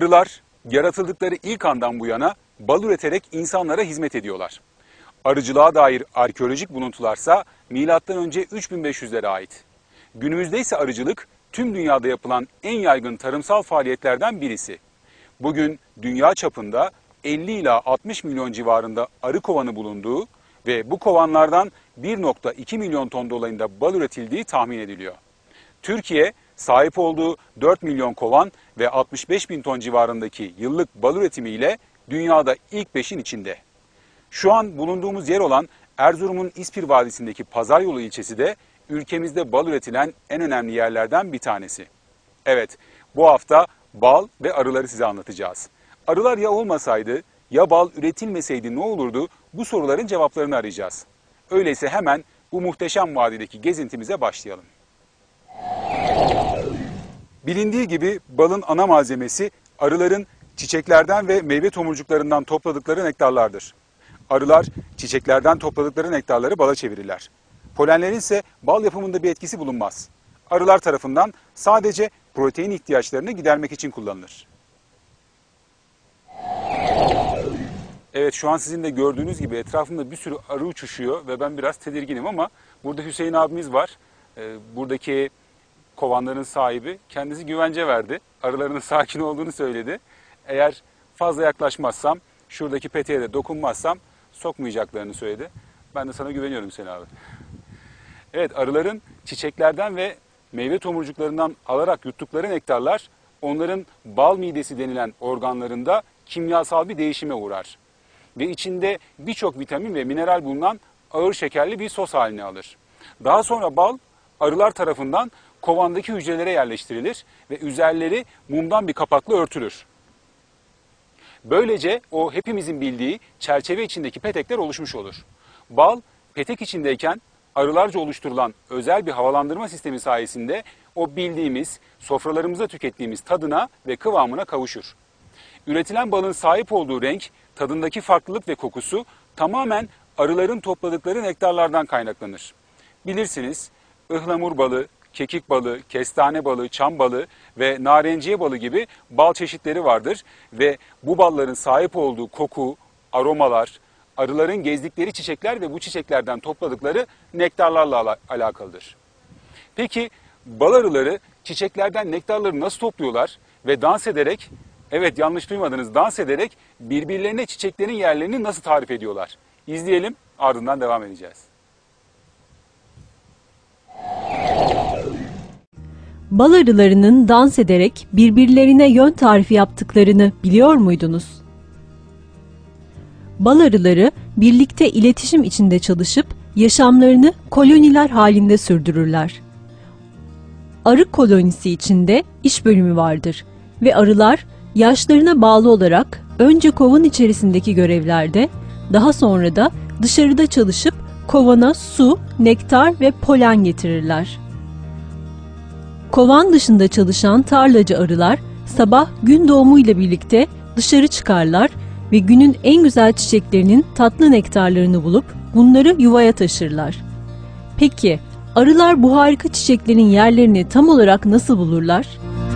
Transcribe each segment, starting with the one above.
Arılar yaratıldıkları ilk andan bu yana bal üreterek insanlara hizmet ediyorlar. Arıcılığa dair arkeolojik buluntularsa MÖ 3500'lere ait. Günümüzde ise arıcılık tüm dünyada yapılan en yaygın tarımsal faaliyetlerden birisi. Bugün dünya çapında 50 ila 60 milyon civarında arı kovanı bulunduğu ve bu kovanlardan 1,2 milyon ton dolayında bal üretildiği tahmin ediliyor. Türkiye sahip olduğu 4 milyon kovan ve 65 bin ton civarındaki yıllık bal üretimiyle dünyada ilk 5'in içinde. Şu an bulunduğumuz yer olan Erzurum'un İspir Vadisi'ndeki Pazaryolu ilçesi de ülkemizde bal üretilen en önemli yerlerden bir tanesi. Evet, bu hafta bal ve arıları size anlatacağız. Arılar ya olmasaydı, ya bal üretilmeseydi ne olurdu? Bu soruların cevaplarını arayacağız. Öyleyse hemen bu muhteşem vadideki gezintimize başlayalım. Bilindiği gibi balın ana malzemesi arıların çiçeklerden ve meyve tomurcuklarından topladıkları nektarlardır. Arılar çiçeklerden topladıkları nektarları bala çevirirler. Polenlerin ise bal yapımında bir etkisi bulunmaz. Arılar tarafından sadece protein ihtiyaçlarını gidermek için kullanılır. Evet, şu an sizin de gördüğünüz gibi etrafımda bir sürü arı uçuşuyor ve ben biraz tedirginim ama burada Hüseyin abimiz var. Buradaki kovanların sahibi kendisi güvence verdi. Arılarının sakin olduğunu söyledi. Eğer fazla yaklaşmazsam, şuradaki peteğe de dokunmazsam sokmayacaklarını söyledi. Ben de sana güveniyorum Hüseyin abi. Evet, arıların çiçeklerden ve meyve tomurcuklarından alarak yuttukları nektarlar onların bal midesi denilen organlarında kimyasal bir değişime uğrar. Ve içinde birçok vitamin ve mineral bulunan ağır şekerli bir sos haline alır. Daha sonra bal arılar tarafından kovandaki hücrelere yerleştirilir ve üzerleri mumdan bir kapakla örtülür. Böylece o hepimizin bildiği çerçeve içindeki petekler oluşmuş olur. Bal petek içindeyken arılarca oluşturulan özel bir havalandırma sistemi sayesinde o bildiğimiz, sofralarımızda tükettiğimiz tadına ve kıvamına kavuşur. Üretilen balın sahip olduğu renk, tadındaki farklılık ve kokusu tamamen arıların topladıkları nektarlardan kaynaklanır. Bilirsiniz, ıhlamur balı, kekik balı, kestane balı, çam balı ve narenciye balı gibi bal çeşitleri vardır ve bu balların sahip olduğu koku, aromalar, arıların gezdikleri çiçekler ve bu çiçeklerden topladıkları nektarlarla alakalıdır. Peki bal arıları çiçeklerden nektarları nasıl topluyorlar ve dans ederek, evet yanlış duymadınız, dans ederek birbirlerine çiçeklerin yerlerini nasıl tarif ediyorlar? İzleyelim, ardından devam edeceğiz. Bal arılarının dans ederek birbirlerine yön tarifi yaptıklarını biliyor muydunuz? Bal arıları birlikte iletişim içinde çalışıp yaşamlarını koloniler halinde sürdürürler. Arı kolonisi içinde iş bölümü vardır ve arılar yaşlarına bağlı olarak önce kovan içerisindeki görevlerde, daha sonra da dışarıda çalışıp kovana su, nektar ve polen getirirler. Kovan dışında çalışan tarlacı arılar sabah gün doğumuyla birlikte dışarı çıkarlar ve günün en güzel çiçeklerinin tatlı nektarlarını bulup bunları yuvaya taşırlar. Peki arılar bu harika çiçeklerin yerlerini tam olarak nasıl bulurlar?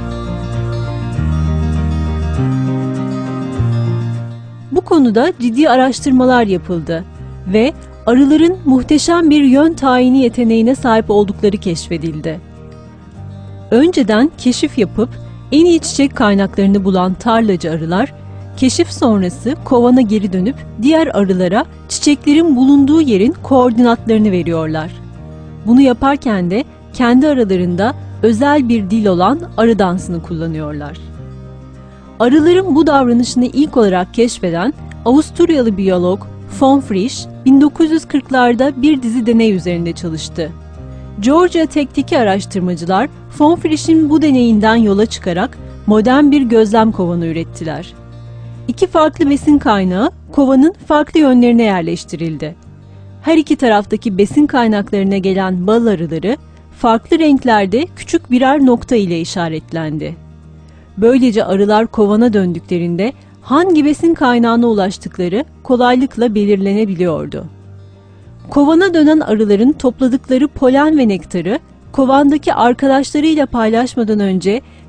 Bu konuda ciddi araştırmalar yapıldı ve arıların muhteşem bir yön tayini yeteneğine sahip oldukları keşfedildi. Önceden keşif yapıp en iyi çiçek kaynaklarını bulan tarlacı arılar, keşif sonrası kovana geri dönüp diğer arılara çiçeklerin bulunduğu yerin koordinatlarını veriyorlar. Bunu yaparken de kendi aralarında özel bir dil olan arı dansını kullanıyorlar. Arıların bu davranışını ilk olarak keşfeden Avusturyalı biyolog von Frisch, 1940'larda bir dizi deney üzerinde çalıştı. Georgia Tech'teki araştırmacılar von Frisch'in bu deneyinden yola çıkarak modern bir gözlem kovanı ürettiler. İki farklı besin kaynağı kovanın farklı yönlerine yerleştirildi. Her iki taraftaki besin kaynaklarına gelen bal arıları farklı renklerde küçük birer nokta ile işaretlendi. Böylece arılar kovana döndüklerinde hangi besin kaynağına ulaştıkları kolaylıkla belirlenebiliyordu. Kovana dönen arıların topladıkları polen ve nektarı kovandaki arkadaşlarıyla paylaşmadan önce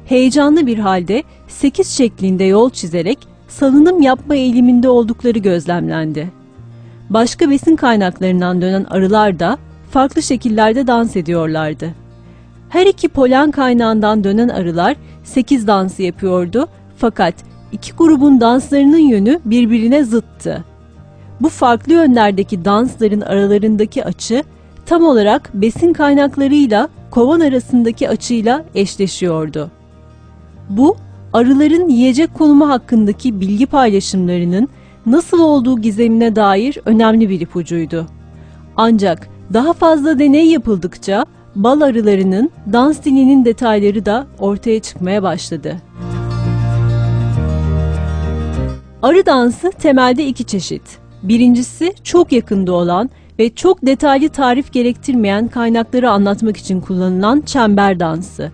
heyecanlı bir halde 8 şeklinde yol çizerek salınım yapma eğiliminde oldukları gözlemlendi. Başka besin kaynaklarından dönen arılar da farklı şekillerde dans ediyorlardı. Her iki polen kaynağından dönen arılar 8 dansı yapıyordu fakat iki grubun danslarının yönü birbirine zıttı. Bu farklı yönlerdeki dansların aralarındaki açı tam olarak besin kaynaklarıyla kovan arasındaki açıyla eşleşiyordu. Bu, arıların yiyecek konumu hakkındaki bilgi paylaşımlarının nasıl olduğu gizemine dair önemli bir ipucuydu. Ancak daha fazla deney yapıldıkça bal arılarının dans dilinin detayları da ortaya çıkmaya başladı. Arı dansı temelde iki çeşit. Birincisi çok yakında olan ve çok detaylı tarif gerektirmeyen kaynakları anlatmak için kullanılan çember dansı.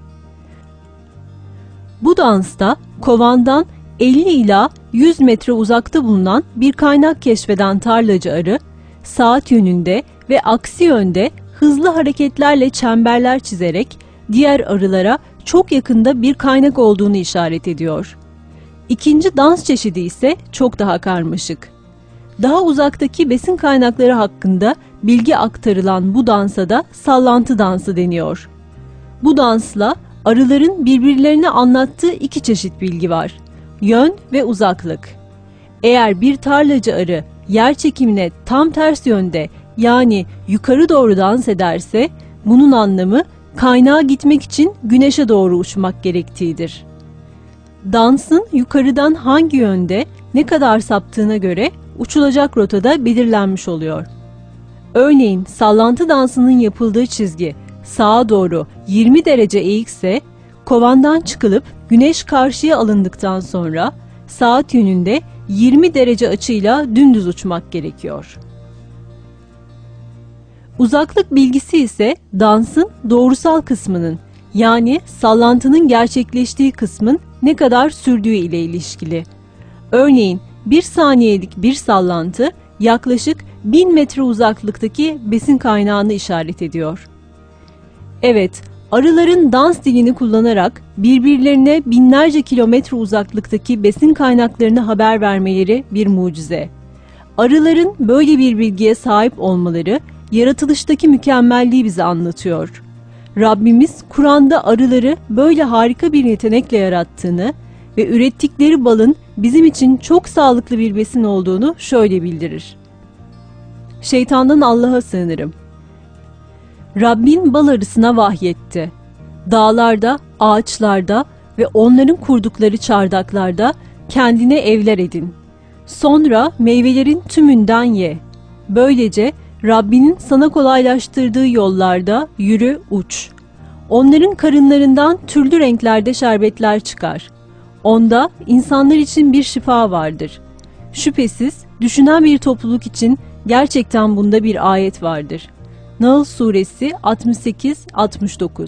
Bu dansta kovandan 50 ila 100 metre uzakta bulunan bir kaynak keşfeden tarlacı arı, saat yönünde ve aksi yönde hızlı hareketlerle çemberler çizerek diğer arılara çok yakında bir kaynak olduğunu işaret ediyor. İkinci dans çeşidi ise çok daha karmaşık. Daha uzaktaki besin kaynakları hakkında bilgi aktarılan bu dansa da sallantı dansı deniyor. Bu dansla arıların birbirlerine anlattığı iki çeşit bilgi var: yön ve uzaklık. Eğer bir tarlacı arı yer çekimine tam ters yönde, yani yukarı doğru dans ederse, bunun anlamı kaynağa gitmek için güneşe doğru uçmak gerektiğidir. Dansın yukarıdan hangi yönde ne kadar saptığına göre uçulacak rotada belirlenmiş oluyor. Örneğin sallantı dansının yapıldığı çizgi sağa doğru 20 derece eğikse, kovandan çıkılıp güneş karşıya alındıktan sonra saat yönünde 20 derece açıyla dümdüz uçmak gerekiyor. Uzaklık bilgisi ise dansın doğrusal kısmının, yani sallantının gerçekleştiği kısmın ne kadar sürdüğü ile ilişkili. Örneğin 1 saniyelik bir sallantı yaklaşık 1000 metre uzaklıktaki besin kaynağını işaret ediyor. Evet, arıların dans dilini kullanarak birbirlerine binlerce kilometre uzaklıktaki besin kaynaklarını haber vermeleri bir mucize. Arıların böyle bir bilgiye sahip olmaları yaratılıştaki mükemmelliği bize anlatıyor. Rabbimiz Kur'an'da arıları böyle harika bir yetenekle yarattığını ve ürettikleri balın bizim için çok sağlıklı bir besin olduğunu şöyle bildirir: Şeytandan Allah'a sığınırım. Rabbin bal arısına vahyetti. Dağlarda, ağaçlarda ve onların kurdukları çardaklarda kendine evler edin. Sonra meyvelerin tümünden ye. Böylece Rabbinin sana kolaylaştırdığı yollarda yürü, uç. Onların karınlarından türlü renklerde şerbetler çıkar. Onda insanlar için bir şifa vardır. Şüphesiz düşünen bir topluluk için gerçekten bunda bir ayet vardır. Nahl Suresi 68-69.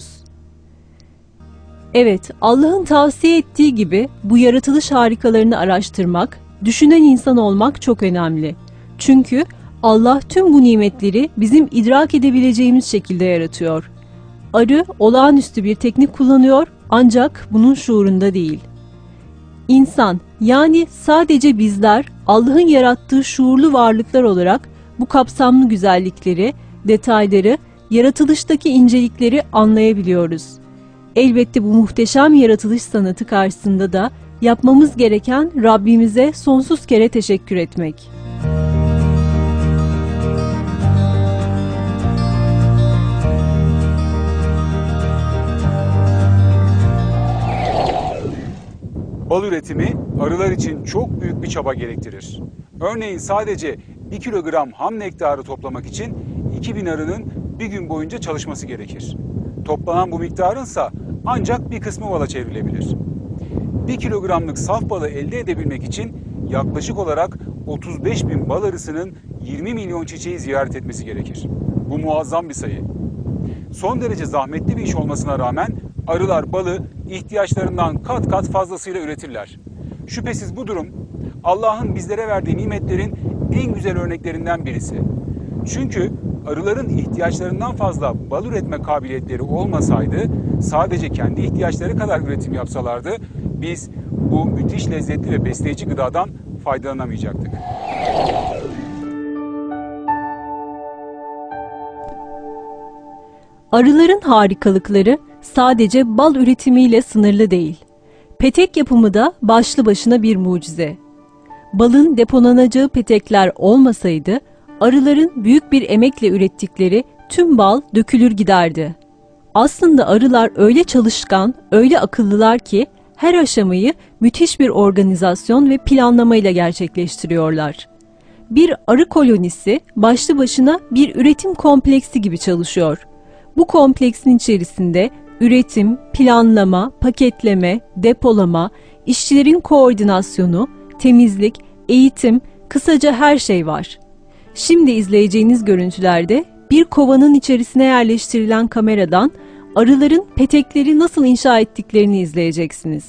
Evet, Allah'ın tavsiye ettiği gibi bu yaratılış harikalarını araştırmak, düşünen insan olmak çok önemli. Çünkü Allah tüm bu nimetleri bizim idrak edebileceğimiz şekilde yaratıyor. Arı olağanüstü bir teknik kullanıyor ancak bunun şuurunda değil. İnsan, yani sadece bizler Allah'ın yarattığı şuurlu varlıklar olarak bu kapsamlı güzellikleri, detayları, yaratılıştaki incelikleri anlayabiliyoruz. Elbette bu muhteşem yaratılış sanatı karşısında da yapmamız gereken Rabbimize sonsuz kere teşekkür etmek. Bal üretimi arılar için çok büyük bir çaba gerektirir. Örneğin sadece 1 kilogram ham nektarı toplamak için 2000 arının bir gün boyunca çalışması gerekir. Toplanan bu miktarınsa ancak bir kısmı bala çevrilebilir. 1 kilogramlık saf balı elde edebilmek için yaklaşık olarak 35.000 bal arısının 20 milyon çiçeği ziyaret etmesi gerekir. Bu muazzam bir sayı. Son derece zahmetli bir iş olmasına rağmen arılar balı ihtiyaçlarından kat kat fazlasıyla üretirler. Şüphesiz bu durum Allah'ın bizlere verdiği nimetlerin en güzel örneklerinden birisi. Çünkü arıların ihtiyaçlarından fazla bal üretme kabiliyetleri olmasaydı, sadece kendi ihtiyaçları kadar üretim yapsalardı, biz bu müthiş lezzetli ve besleyici gıdadan faydalanamayacaktık. Arıların harikalıkları sadece bal üretimiyle sınırlı değil. Petek yapımı da başlı başına bir mucize. Balın depolanacağı petekler olmasaydı, arıların büyük bir emekle ürettikleri tüm bal dökülür giderdi. Aslında arılar öyle çalışkan, öyle akıllılar ki her aşamayı müthiş bir organizasyon ve planlamayla gerçekleştiriyorlar. Bir arı kolonisi başlı başına bir üretim kompleksi gibi çalışıyor. Bu kompleksin içerisinde üretim, planlama, paketleme, depolama, işçilerin koordinasyonu, temizlik, eğitim, kısaca her şey var. Şimdi izleyeceğiniz görüntülerde bir kovanın içerisine yerleştirilen kameradan arıların petekleri nasıl inşa ettiklerini izleyeceksiniz.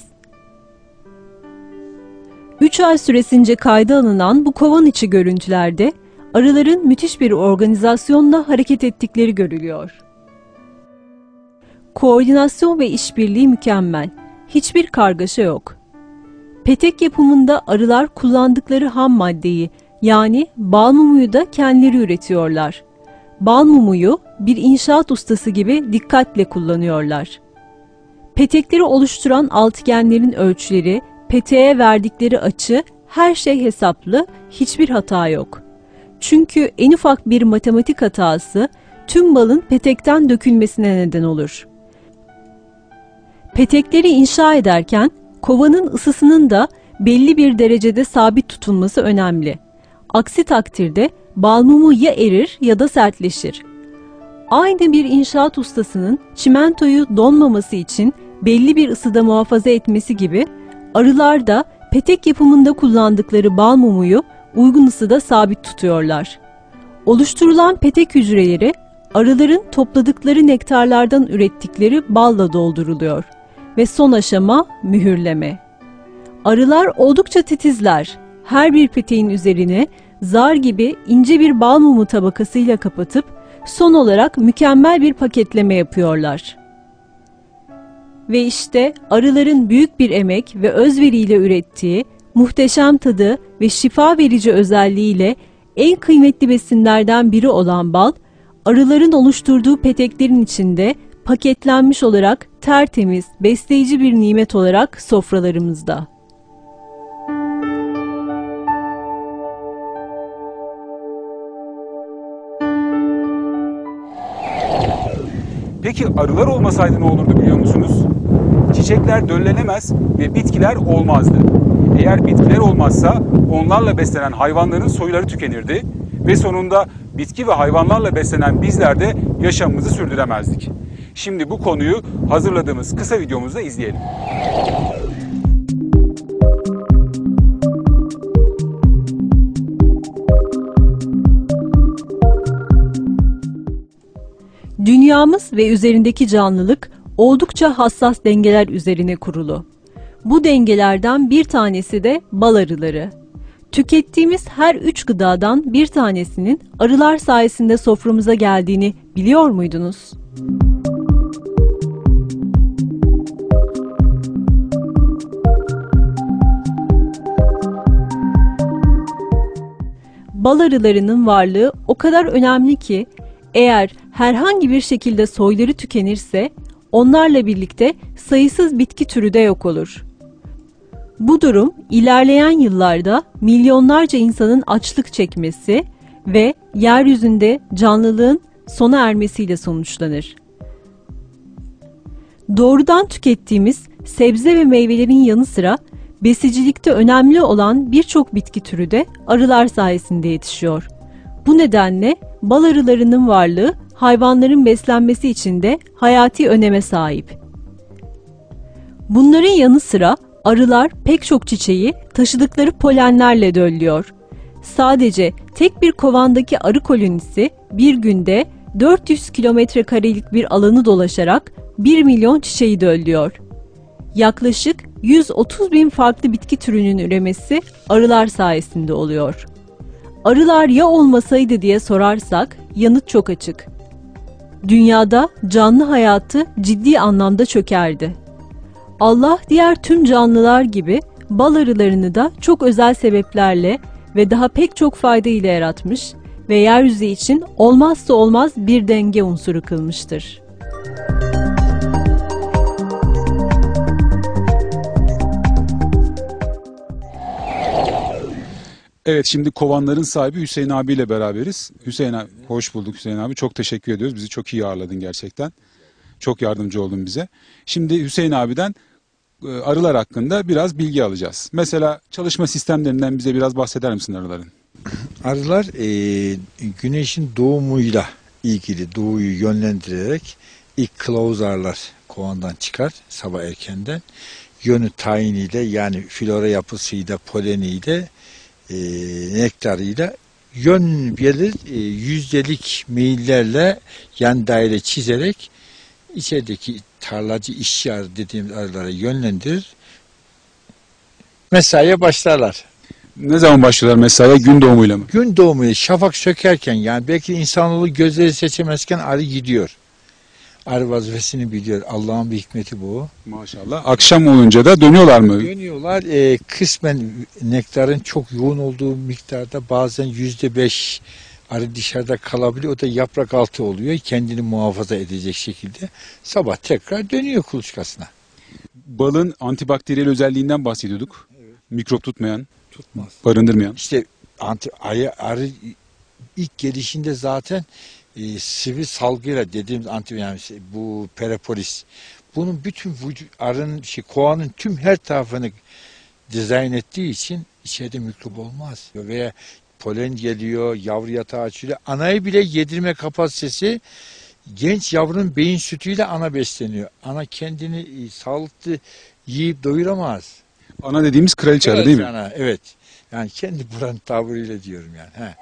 3 ay süresince kayda alınan bu kovan içi görüntülerde arıların müthiş bir organizasyonla hareket ettikleri görülüyor. Koordinasyon ve işbirliği mükemmel. Hiçbir kargaşa yok. Petek yapımında arılar kullandıkları ham maddeyi, yani bal mumuyu da kendileri üretiyorlar. Bal mumuyu bir inşaat ustası gibi dikkatle kullanıyorlar. Petekleri oluşturan altıgenlerin ölçüleri, peteğe verdikleri açı, her şey hesaplı, hiçbir hata yok. Çünkü en ufak bir matematik hatası tüm balın petekten dökülmesine neden olur. Petekleri inşa ederken kovanın ısısının da belli bir derecede sabit tutulması önemli. Aksi takdirde bal mumu ya erir ya da sertleşir. Aynı bir inşaat ustasının çimentoyu donmaması için belli bir ısıda muhafaza etmesi gibi, arılar da petek yapımında kullandıkları bal mumuyu uygun ısıda sabit tutuyorlar. Oluşturulan petek hücreleri arıların topladıkları nektarlardan ürettikleri balla dolduruluyor ve son aşama mühürleme. Arılar oldukça titizler. Her bir peteğin üzerine zar gibi ince bir bal mumu tabakasıyla kapatıp son olarak mükemmel bir paketleme yapıyorlar. Ve işte arıların büyük bir emek ve özveriyle ürettiği, muhteşem tadı ve şifa verici özelliğiyle en kıymetli besinlerden biri olan bal, arıların oluşturduğu peteklerin içinde paketlenmiş olarak tertemiz, besleyici bir nimet olarak sofralarımızda. Peki arılar olmasaydı ne olurdu biliyor musunuz? Çiçekler döllenemez ve bitkiler olmazdı. Eğer bitkiler olmazsa onlarla beslenen hayvanların soyları tükenirdi ve sonunda bitki ve hayvanlarla beslenen bizler de yaşamımızı sürdüremezdik. Şimdi bu konuyu hazırladığımız kısa videomuzda izleyelim. Dünyamız ve üzerindeki canlılık oldukça hassas dengeler üzerine kurulu. Bu dengelerden bir tanesi de bal arıları. Tükettiğimiz her 3 gıdadan bir tanesinin arılar sayesinde soframıza geldiğini biliyor muydunuz? Bal arılarının varlığı o kadar önemli ki, eğer herhangi bir şekilde soyları tükenirse, onlarla birlikte sayısız bitki türü de yok olur. Bu durum ilerleyen yıllarda milyonlarca insanın açlık çekmesi ve yeryüzünde canlılığın sona ermesiyle sonuçlanır. Doğrudan tükettiğimiz sebze ve meyvelerin yanı sıra besicilikte önemli olan birçok bitki türü de arılar sayesinde yetişiyor. Bu nedenle bal arılarının varlığı hayvanların beslenmesi için de hayati öneme sahip. Bunların yanı sıra arılar pek çok çiçeği taşıdıkları polenlerle döllüyor. Sadece tek bir kovandaki arı kolonisi bir günde 400 kilometrekarelik bir alanı dolaşarak 1 milyon çiçeği döllüyor. Yaklaşık 130 bin farklı bitki türünün üremesi arılar sayesinde oluyor. Arılar ya olmasaydı diye sorarsak yanıt çok açık. Dünyada canlı hayatı ciddi anlamda çökerdi. Allah diğer tüm canlılar gibi bal arılarını da çok özel sebeplerle ve daha pek çok fayda ile yaratmış ve yeryüzü için olmazsa olmaz bir denge unsuru kılmıştır. Evet, şimdi kovanların sahibi Hüseyin abiyle beraberiz. Hüseyin abi, hoş bulduk Hüseyin abi. Çok teşekkür ediyoruz. Bizi çok iyi ağırladın gerçekten. Çok yardımcı oldun bize. Şimdi Hüseyin abiden arılar hakkında biraz bilgi alacağız. Mesela çalışma sistemlerinden bize biraz bahseder misin arıların? Arılar güneşin doğumuyla ilgili doğuyu yönlendirerek ilk kılavuz arılar kovandan çıkar sabah erkenden. Yönü tayiniyle yani flora yapısıyla, poleniyle, nektarıyla yön gelir, yüzdelik meyillerle yan daire çizerek içerideki tarlacı işçi arı dediğimiz arılara yönlendirir. Mesaiye başlarlar. Ne zaman başlıyorlar mesaiye? Gün doğumuyla mı? Gün doğumuyla şafak sökerken yani belki insanoğlu gözleri seçemezken arı gidiyor. Arı vazifesini biliyor. Allah'ın bir hikmeti bu. Maşallah. Akşam olunca da dönüyorlar mı? Dönüyorlar. Kısmen nektarın çok yoğun olduğu miktarda bazen %5 arı dışarıda kalabiliyor. O da yaprak altı oluyor. Kendini muhafaza edecek şekilde. Sabah tekrar dönüyor kuluçkasına. Balın antibakteriyel özelliğinden bahsediyorduk. Evet. Mikrop tutmayan, Tutmaz. barındırmayan. İşte arı ilk gelişinde zaten sıvı salgıyla dediğimiz yani bu peripolis. Bunun bütün arının kovanın tüm her tarafını dizayn ettiği için içeride mikrop olmaz. Veya polen geliyor, yavru yatağı açılıyor. Anayı bile yedirme kapasitesi genç yavrunun beyin sütüyle ana besleniyor. Ana kendini sağlıklı yiyip doyuramaz. Ana dediğimiz kraliçe arı değil mi? Ana, evet. Yani kendi buranın tabiriyle diyorum yani. He.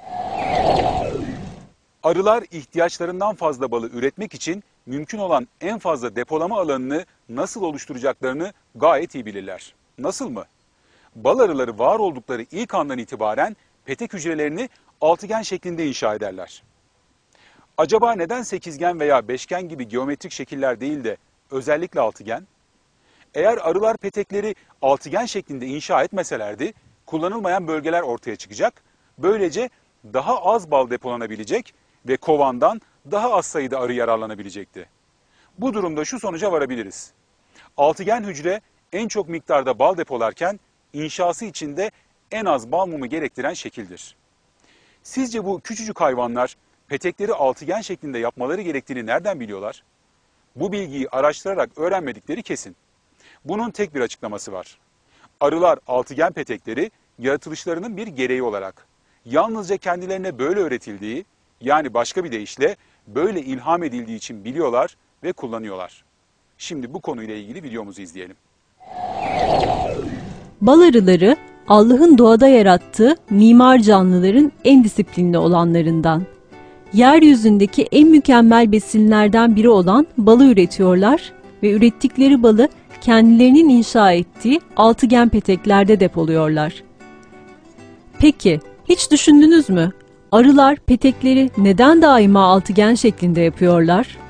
Arılar ihtiyaçlarından fazla balı üretmek için mümkün olan en fazla depolama alanını nasıl oluşturacaklarını gayet iyi bilirler. Nasıl mı? Bal arıları var oldukları ilk andan itibaren petek hücrelerini altıgen şeklinde inşa ederler. Acaba neden sekizgen veya beşgen gibi geometrik şekiller değil de özellikle altıgen? Eğer arılar petekleri altıgen şeklinde inşa etmeselerdi kullanılmayan bölgeler ortaya çıkacak. Böylece daha az bal depolanabilecek ve kovandan daha az sayıda arı yararlanabilecekti. Bu durumda şu sonuca varabiliriz. Altıgen hücre en çok miktarda bal depolarken inşası için de en az bal mumu gerektiren şekildir. Sizce bu küçücük hayvanlar petekleri altıgen şeklinde yapmaları gerektiğini nereden biliyorlar? Bu bilgiyi araştırarak öğrenmedikleri kesin. Bunun tek bir açıklaması var. Arılar altıgen petekleri yaratılışlarının bir gereği olarak yalnızca kendilerine böyle öğretildiği, yani başka bir deyişle böyle ilham edildiği için biliyorlar ve kullanıyorlar. Şimdi bu konuyla ilgili videomuzu izleyelim. Bal arıları Allah'ın doğada yarattığı mimar canlıların en disiplinli olanlarından. Yeryüzündeki en mükemmel besinlerden biri olan balı üretiyorlar ve ürettikleri balı kendilerinin inşa ettiği altıgen peteklerde depoluyorlar. Peki, hiç düşündünüz mü? Arılar petekleri neden daima altıgen şeklinde yapıyorlar?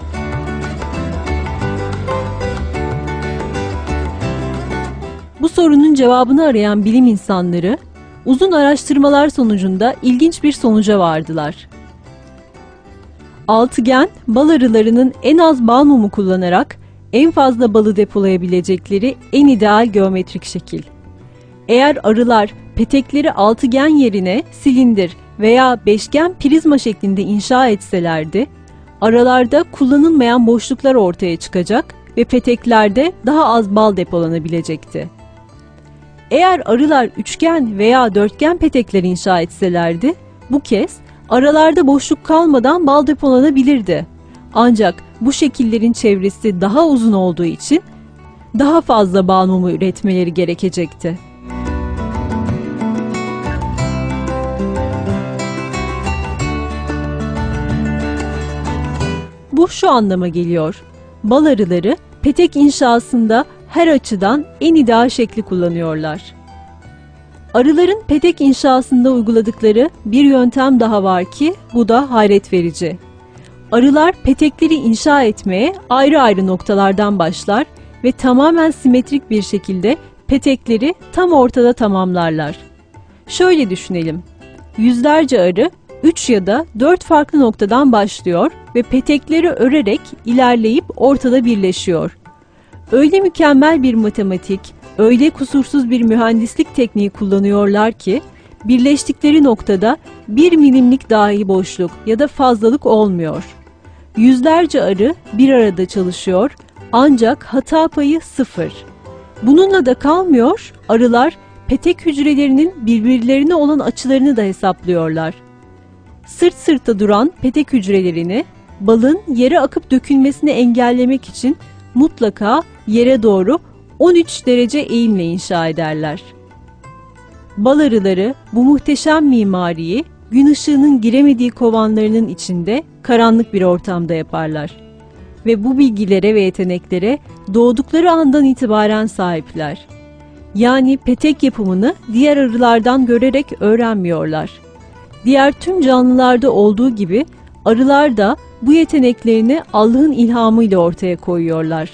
Bu sorunun cevabını arayan bilim insanları, uzun araştırmalar sonucunda ilginç bir sonuca vardılar. Altıgen, bal arılarının en az bal mumu kullanarak en fazla balı depolayabilecekleri en ideal geometrik şekil. Eğer arılar petekleri altıgen yerine silindir veya beşgen prizma şeklinde inşa etselerdi, aralarda kullanılmayan boşluklar ortaya çıkacak ve peteklerde daha az bal depolanabilecekti. Eğer arılar üçgen veya dörtgen petekler inşa etselerdi, bu kez aralarda boşluk kalmadan bal depolanabilirdi. Ancak bu şekillerin çevresi daha uzun olduğu için daha fazla bal mumu üretmeleri gerekecekti. Bu şu anlama geliyor. Bal arıları petek inşasında her açıdan en ideal şekli kullanıyorlar. Arıların petek inşasında uyguladıkları bir yöntem daha var ki bu da hayret verici. Arılar petekleri inşa etmeye ayrı ayrı noktalardan başlar ve tamamen simetrik bir şekilde petekleri tam ortada tamamlarlar. Şöyle düşünelim. Yüzlerce arı 3 ya da 4 farklı noktadan başlıyor ve petekleri örerek ilerleyip ortada birleşiyor. Öyle mükemmel bir matematik, öyle kusursuz bir mühendislik tekniği kullanıyorlar ki birleştikleri noktada 1 milimlik dahi boşluk ya da fazlalık olmuyor. Yüzlerce arı bir arada çalışıyor ancak hata payı 0. Bununla da kalmıyor, arılar petek hücrelerinin birbirlerine olan açılarını da hesaplıyorlar. Sırt sırta duran petek hücrelerini balın yere akıp dökülmesini engellemek için mutlaka yere doğru 13 derece eğimle inşa ederler. Bal arıları bu muhteşem mimariyi gün ışığının giremediği kovanlarının içinde karanlık bir ortamda yaparlar. Ve bu bilgilere ve yeteneklere doğdukları andan itibaren sahipler. Yani petek yapımını diğer arılardan görerek öğrenmiyorlar. Diğer tüm canlılarda olduğu gibi arılar da bu yeteneklerini Allah'ın ilhamıyla ortaya koyuyorlar.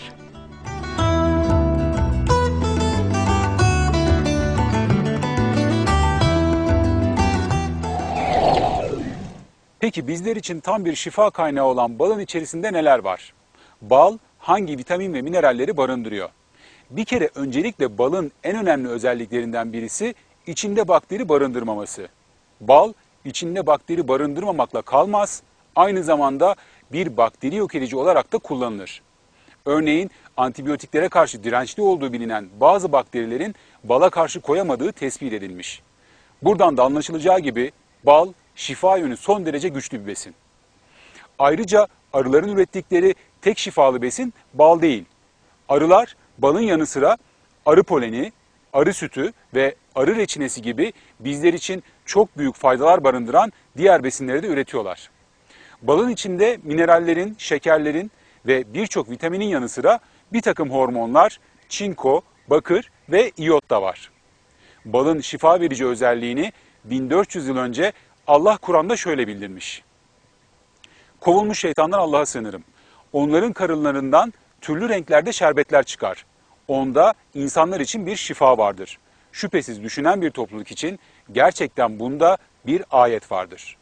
Peki bizler için tam bir şifa kaynağı olan balın içerisinde neler var? Bal hangi vitamin ve mineralleri barındırıyor? Bir kere öncelikle balın en önemli özelliklerinden birisi içinde bakteri barındırmaması. Bal içinde bakteri barındırmamakla kalmaz, aynı zamanda bir bakteri yok edici olarak da kullanılır. Örneğin antibiyotiklere karşı dirençli olduğu bilinen bazı bakterilerin bala karşı koyamadığı tespit edilmiş. Buradan da anlaşılacağı gibi bal şifa yönü son derece güçlü bir besin. Ayrıca arıların ürettikleri tek şifalı besin bal değil. Arılar balın yanı sıra arı poleni, arı sütü ve arı reçinesi gibi bizler için çok büyük faydalar barındıran diğer besinleri de üretiyorlar. Balın içinde minerallerin, şekerlerin ve birçok vitaminin yanı sıra bir takım hormonlar, çinko, bakır ve iyot da var. Balın şifa verici özelliğini 1400 yıl önce Allah Kur'an'da şöyle bildirmiş. Kovulmuş şeytandan Allah'a sığınırım. Onların karınlarından türlü renklerde şerbetler çıkar. Onda insanlar için bir şifa vardır. Şüphesiz düşünen bir topluluk için gerçekten bunda bir ayet vardır.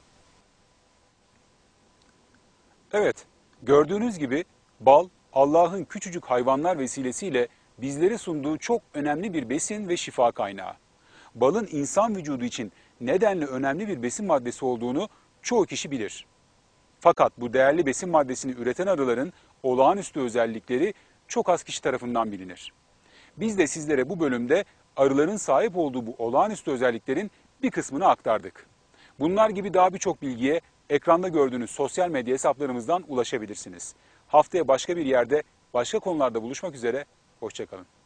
Evet, gördüğünüz gibi bal Allah'ın küçücük hayvanlar vesilesiyle bizlere sunduğu çok önemli bir besin ve şifa kaynağı. Balın insan vücudu için nedenle önemli bir besin maddesi olduğunu çoğu kişi bilir. Fakat bu değerli besin maddesini üreten arıların olağanüstü özellikleri çok az kişi tarafından bilinir. Biz de sizlere bu bölümde arıların sahip olduğu bu olağanüstü özelliklerin bir kısmını aktardık. Bunlar gibi daha birçok bilgiye ekranda gördüğünüz sosyal medya hesaplarımızdan ulaşabilirsiniz. Haftaya başka bir yerde, başka konularda buluşmak üzere, hoşça kalın.